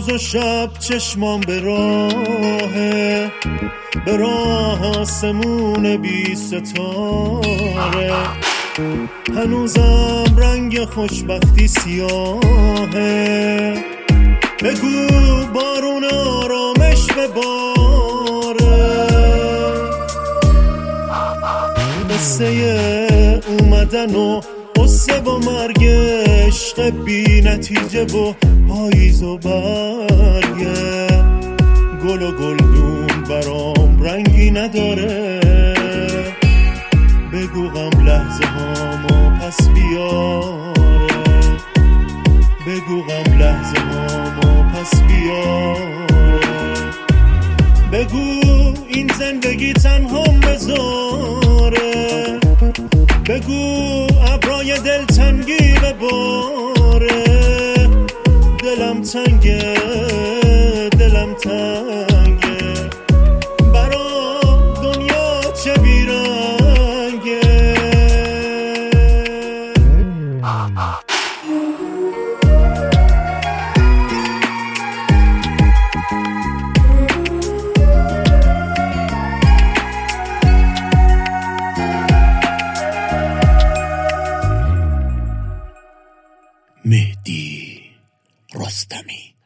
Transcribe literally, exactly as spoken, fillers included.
روز و شب چشمام به راهه، به راه آسمون بی ستاره. هنوزم رنگ خوشبختی سیاهه، بگو بارون آرامش بباره. قصه اومدن و قصه و مرگ، عشق بی نتیجه و پاییز و برگه. گل و گلدون برام رنگی نداره، بگو غم لحظه هامو پس بیاره. بگو غم لحظه هامو پس بیاره. بگو این زندگی تنهام بذاره. بگو ابرای دل تنگی بباره. دلم تنگه، دلم تنگه، برام دنیا چه بیرنگه. مهدی رستمی.